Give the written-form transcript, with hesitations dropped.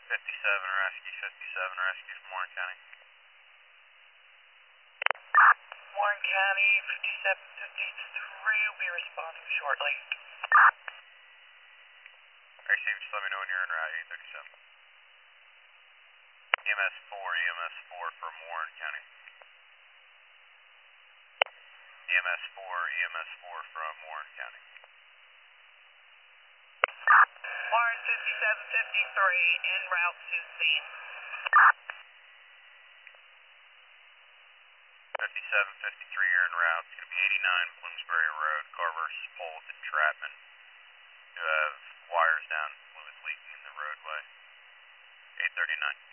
Rescue 57, rescue from Warren County. Warren County, 5753 will be responding shortly. Alright, Steve, just let me know when you're en route, 837. EMS 4 from Warren County. EMS 4 from Warren County. Warren 5753 en route to scene. 5753, you're en route. It's going to be 89 Bloomsbury Road, Carver, Spolt, and Trapman. You have wires down, fluids leaking in the roadway. 839.